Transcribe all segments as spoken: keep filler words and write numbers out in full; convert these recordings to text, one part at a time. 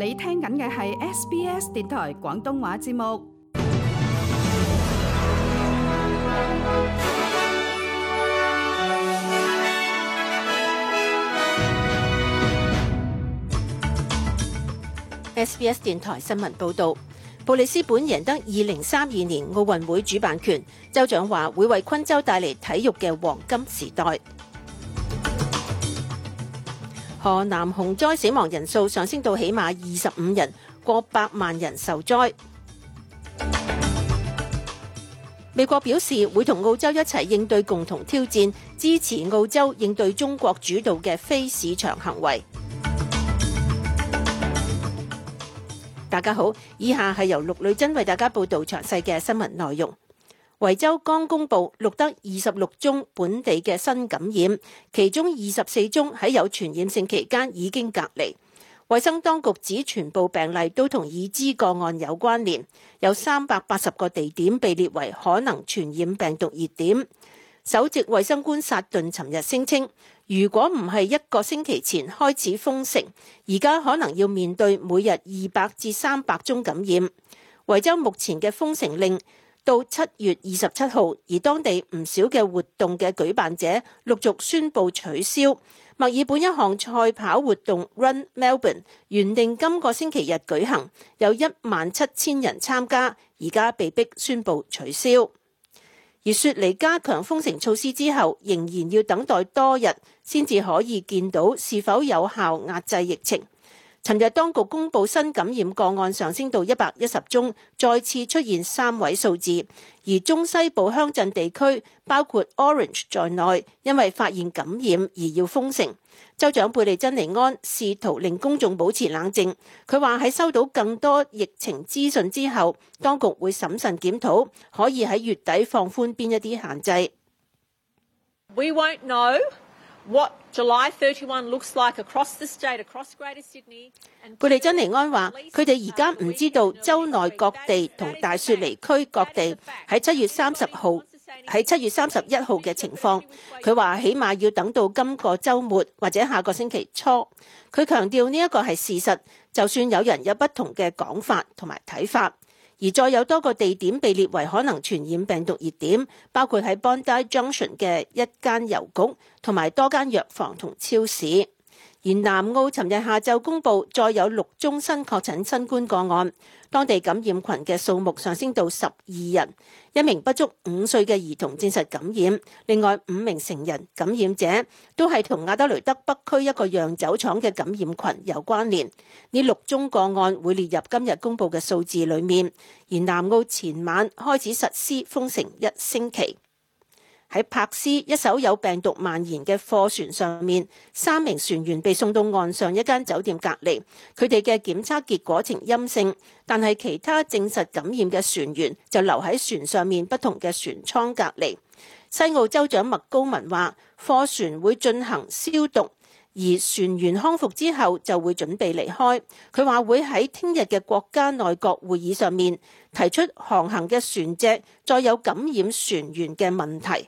你聽緊嘅係 S B S 電台廣東話節目。 S B S 電台新聞報導，布里斯本贏得二零三二年奧運會主辦權，州長話會為昆州帶嚟體育嘅黃金時代。河南洪災死亡人數上升到起碼二十五人，過百萬人受災。美國表示會同澳洲一齊應對共同挑戰，支持澳洲應對中國主導嘅非市場行為。大家好，以下係由陸女珍為大家報道詳細嘅新聞內容。維州剛公布錄得二十六宗本地嘅新感染，其中二十四宗喺有傳染性期間已經隔離。衛生當局指全部病例都同已知個案有關聯，有三百八十個地點被列為可能傳染病毒熱點。首席衛生官薩頓尋日聲稱，如果唔係一個星期前開始封城，而家可能要面對每日二百至三百宗感染。維州目前嘅封城令到七月二十七號，而當地唔少嘅活動嘅舉辦者陸續宣布取消。墨爾本一項賽跑活動 Run Melbourne 原定今個星期日舉行，有一萬七千人參加，而家被迫宣布取消。而雪梨加強封城措施之後，仍然要等待多日先至可以見到是否有效壓制疫情。尋日當局公布新感染個案上升到一百一十宗，再次出現三位數字。而中西部鄉鎮地區包括 Orange 在內，因為發現感染而要封城。州長貝利珍尼安試圖令公眾保持冷靜，佢話喺收到更多疫情資訊之後，當局會審慎檢討，可以喺月底放寬邊一啲限制。 We won't know what July thirty-first looks like across the state, across Greater Sydney. 貝利珍尼安話：佢哋而家唔知道州內各地同大雪梨區各地喺七月三十號喺七月三十一號嘅情況。佢話起碼要等到今個週末或者下個星期初。佢強調呢一個係事實，就算有人有不同嘅講法同埋睇法。而再有多個地點被列為可能傳染病毒熱點，包括喺 Bondi Junction 嘅一間郵局同埋多間藥房同超市。而南澳尋日下晝公布再有六宗新確診新冠個案，當地感染群嘅數目上升到十二人，一名不足五歲嘅兒童證實感染，另外五名成人感染者都係同亞德雷德北區一個釀酒廠嘅感染群有關聯。呢六宗個案會列入今日公布嘅數字裡面。而南澳前晚開始實施封城一星期。喺柏斯一艘有病毒蔓延嘅貨船上面，三名船員被送到岸上一間酒店隔離，佢哋嘅檢測結果呈陰性，但係其他證實感染嘅船員就留喺船上面不同嘅船艙隔離。西澳州長麥高文話，貨船會進行消毒，而船員康復之後就會準備離開。佢話會喺聽日嘅國家內閣會議上面提出航行嘅船隻再有感染船員嘅問題。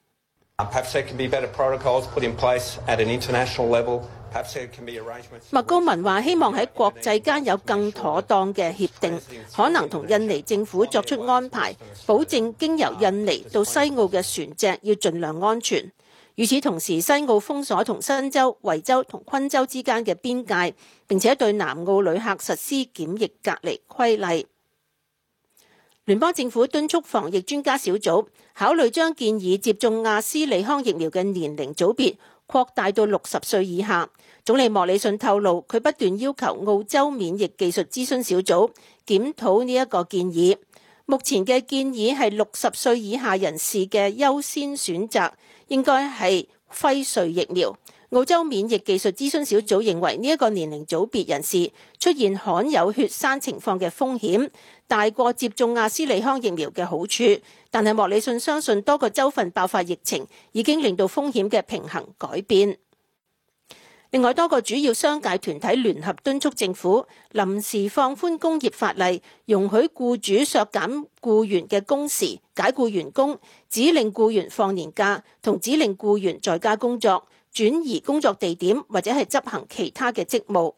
麥高文話：希望喺國際間有更妥當嘅協定，可能同印尼政府作出安排，保證經由印尼到西澳嘅船隻要盡量安全。與此同時，西澳封鎖同新州、維州同昆州之間嘅邊界，並且對南澳旅客實施檢疫隔離規例。聯邦政府敦促防疫專家小組考慮將建議接種亞斯利康疫苗嘅年齡組別擴大到六十歲以下。總理莫里遜透露，佢不斷要求澳洲免疫技術諮詢小組檢討呢一個建議。目前嘅建議係六十歲以下人士嘅優先選擇應該係輝瑞疫苗。澳洲免疫技術諮詢小組認為呢一個年齡組別人士出現罕有血栓情況嘅風險大過接種亞斯利康疫苗嘅好處，但係莫里遜相信多個州份爆發疫情已經令到風險嘅平衡改變。另外，多個主要商界團體聯合敦促政府臨時放寬工業法例，容許僱主削減僱員嘅工時、解僱員工、指令僱員放年假同指令僱員在家工作、轉移工作地點或者係執行其他嘅職務。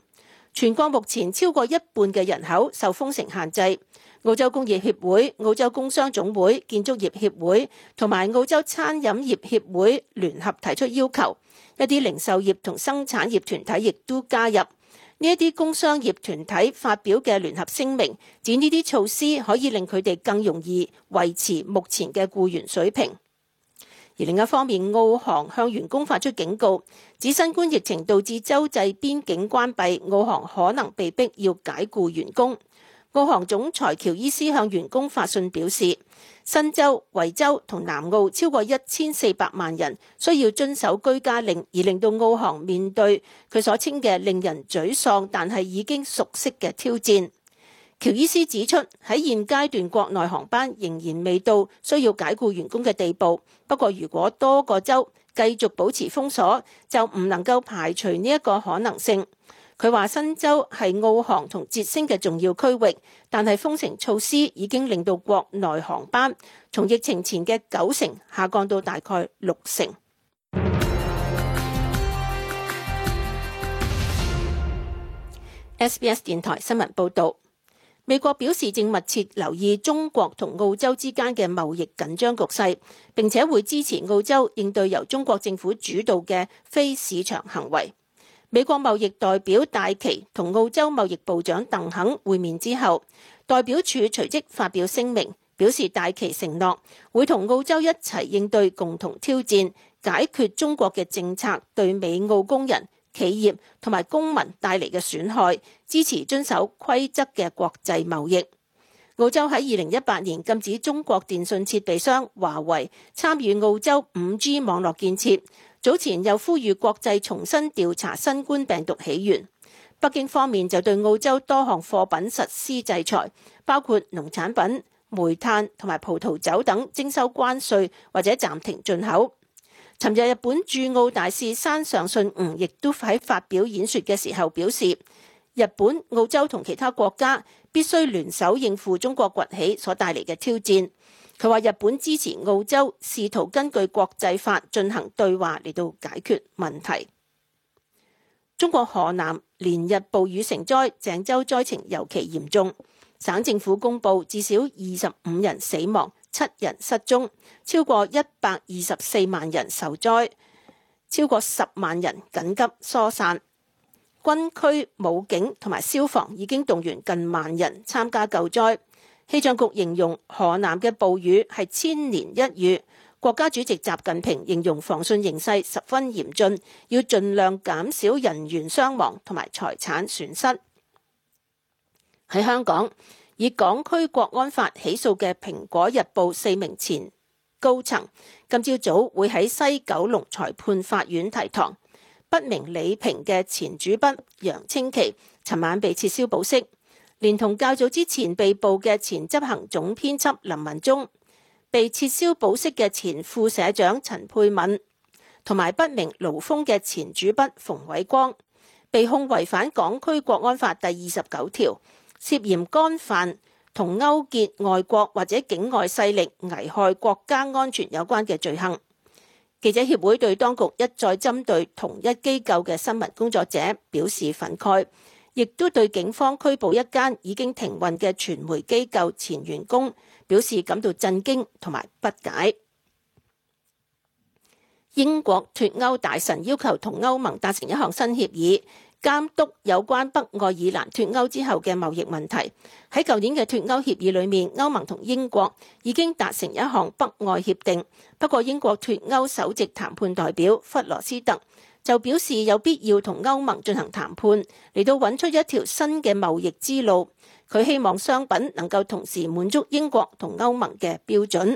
全國目前超過一半嘅人口受封城限制。澳洲工業協會、澳洲工商總會、建築業協會同埋澳洲餐飲業協會聯合提出要求，一啲零售業同生產業團體亦都加入。呢一啲工商業團體發表嘅聯合聲明，指呢啲措施可以令佢哋更容易維持目前嘅僱員水平。而另一方面，澳航向員工發出警告，指新冠疫情導致州際邊境關閉，澳航可能被逼要解僱員工。澳航總裁喬伊斯向員工發信表示，新州、維州同南澳超過一千四百萬人需要遵守居家令，而令到澳航面對佢所稱嘅令人沮喪但係已經熟悉嘅挑戰。喬伊斯指出，喺現階段國內航班仍然未到需要解僱員工嘅地步，不過如果多個州繼續保持封鎖，就唔能夠排除呢一個可能性。佢話新州係澳航同捷星嘅重要區域，但係封城措施已經令到國內航班從疫情前嘅九成下降到大概六成。S B S 電台新聞報導，美國表示正密切留意中國同澳洲之間嘅貿易緊張局勢，並且會支持澳洲應對由中國政府主導嘅非市場行為。美國貿易代表戴琪同澳洲貿易部長鄧肯會面之後，代表處隨即發表聲明，表示戴琪承諾會同澳洲一齊應對共同挑戰，解決中國嘅政策對美澳工人、企業同埋公民帶嚟嘅損害，支持遵守規則嘅國際貿易。澳洲喺二零一八年禁止中國電信設備商華為參與澳洲五 G 網絡建設。早前又呼籲國際重新調查新冠病毒起源。北京方面就對澳洲多項貨品實施制裁，包括農產品、煤炭同埋葡萄酒等徵收關稅或者暫停進口。尋日日本駐澳大使山上信吾亦都喺發表演說嘅時候表示，日本、澳洲同其他國家必須聯手應付中國崛起所帶嚟嘅挑戰。佢話日本支持澳洲試圖根據國際法進行對話嚟到解決問題。中國河南連日暴雨成災，鄭州災情尤其嚴重。省政府公布至少二十五人死亡，七人失蹤，超過一百二十四萬人受災，超過十萬人緊急疏散。軍區、武警同埋消防已經動員近萬人參加救災。氣象局形容河南嘅暴雨係千年一遇，國家主席習近平形容防汛形勢十分嚴峻，要盡量減少人員傷亡同埋財產損失。喺香港，以港區國安法起訴嘅《蘋果日報》四名前高層，今朝早會喺西九龍裁判法院提堂。筆名李平嘅前主筆楊清奇，尋晚被撤銷保釋。連同較早之前被捕嘅前執行總編輯林文忠，被撤銷保釋嘅前副社長陳佩敏，同埋筆名盧峰嘅前主筆馮偉光，被控違反港區國安法第二十九條，涉嫌干犯同勾結外國或者境外勢力危害國家安全有關嘅罪行。記者協會對當局一再針對同一機構嘅新聞工作者表示憤慨，亦都對警方拘捕一間已經停運嘅傳媒機構前員工表示感到震驚同埋不解。英國脫歐大臣要求同歐盟達成一項新協議，監督有關北愛爾蘭脫歐之後嘅貿易問題。喺舊年嘅脫歐協議裏面，歐盟同英國已經達成一項北愛協定，不過英國脫歐首席談判代表弗羅斯特就表示有必要同歐盟進行談判，嚟到揾出一條新嘅貿易之路。佢希望商品能夠同時滿足英國同歐盟嘅標準。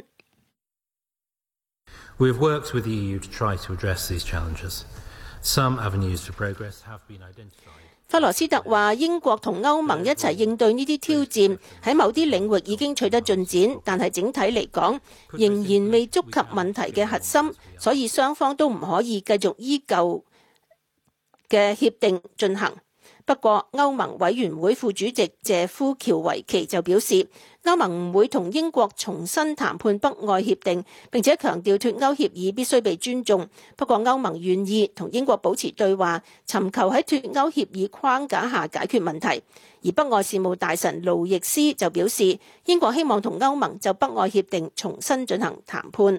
We have worked with the E U to try to address these challenges. Some avenues for progress have been identified. 弗羅斯特話：英國同歐盟一齊應對呢啲挑戰，喺某啲領域已經取得進展，但係整體嚟講仍然未觸及問題嘅核心，所以雙方都唔可以繼續依舊嘅協定進行。 不過歐盟委員會副主席謝夫喬維奇就表示，歐盟唔會同英國重新談判北愛協定，並且強調脫歐協議必須被尊重。不過歐盟願意同英國保持對話，尋求喺脫歐協議框架下解決問題。而北愛事務大臣盧易斯就表示，英國希望同歐盟就北愛協定重新進行談判。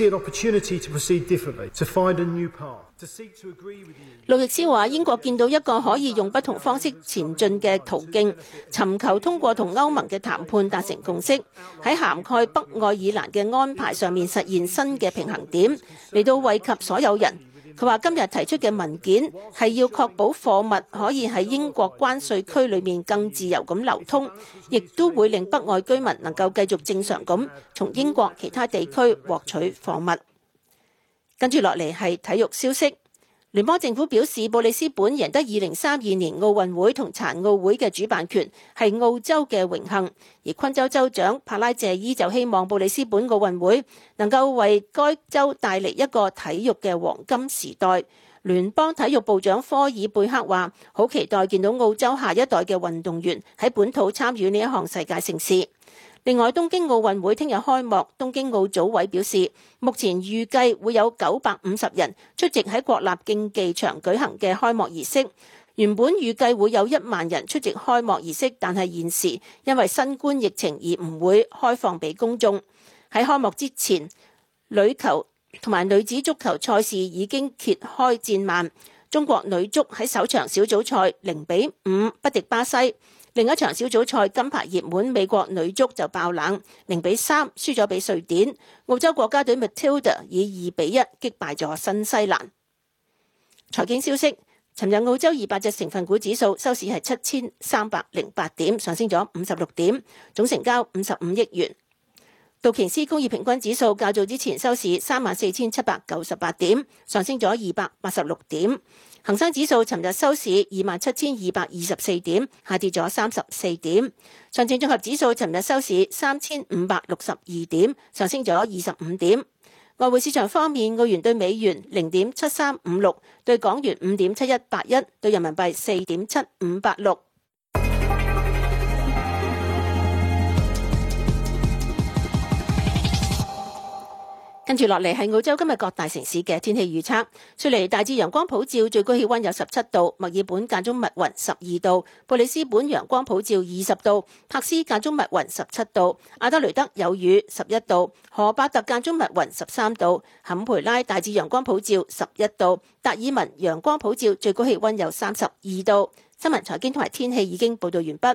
路易斯話：英國見到一個可以用不同方式前進嘅途徑，尋求通過同歐盟嘅談判達成共識，喺涵蓋北愛爾蘭嘅安排上面實現新嘅平衡點，嚟到惠及所有人。佢話今日提出嘅文件係要確保貨物可以喺英國關稅區裏面更自由咁流通，亦都會令北愛居民能夠繼續正常咁從英國其他地區獲取貨物。跟住落嚟係體育消息。聯邦政府表示，布里斯本贏得二零三二年奧運會同殘奧會嘅主辦權係澳洲嘅榮幸，而昆州州長帕拉謝伊就希望布里斯本奧運會能夠為該州帶嚟一個體育嘅黃金時代。聯邦體育部長科爾貝克話：好期待見到澳洲下一代嘅運動員喺本土參與呢一項世界盛事。另外，東京奧運會聽日開幕，東京奧組委表示，目前預計會有九百五十人出席喺國立競技場舉行嘅開幕儀式。原本預計會有一萬人出席開幕儀式，但係現時因為新冠疫情而唔會開放俾公眾。喺開幕之前，女球同埋女子足球賽事已經揭開戰幔。中國女足喺首場小組賽零比五不敵巴西。另一場小組賽金牌熱門美國女足就爆冷，零比三輸咗俾瑞典。澳洲國家隊 Matilda 以二比一擊敗咗新西蘭。財經消息，尋日澳洲二百隻成分股指數收市係七千三百零八點，上升咗五十六點，總成交五十五億元。道瓊斯工業平均指數較早之前收市三萬四千七百九十八點，上升咗二百八十六點。恒生指數尋日收市二萬七千二百二十四點，下跌咗三十四點。上證綜合指數尋日收市三千五百六十二點，上升咗二十五點。外匯市場方面，澳元對美元零點七三五六，對港元五點七一八一，對人民幣四點七五八六。跟住落嚟係澳洲今日各大城市嘅天氣預測。雪梨大致陽光普照，最高氣溫有十七度；墨爾本間中密雲十二度；布里斯本陽光普照二十度；柏斯間中密雲十七度；阿德雷德有雨十一度；荷巴特間中密雲十三度；坎培拉大致陽光普照十一度；達爾文陽光普照，最高氣溫有三十二度。新聞財經同埋天氣已經報道完畢。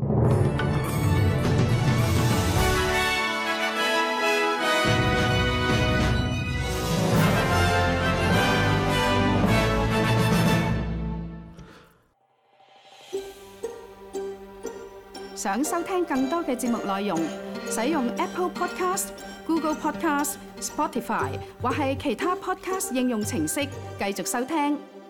想收聽更多嘅節目內容，使用 Apple Podcast、Google Podcast、Spotify 或係其他 Podcast 應用程式繼續收聽。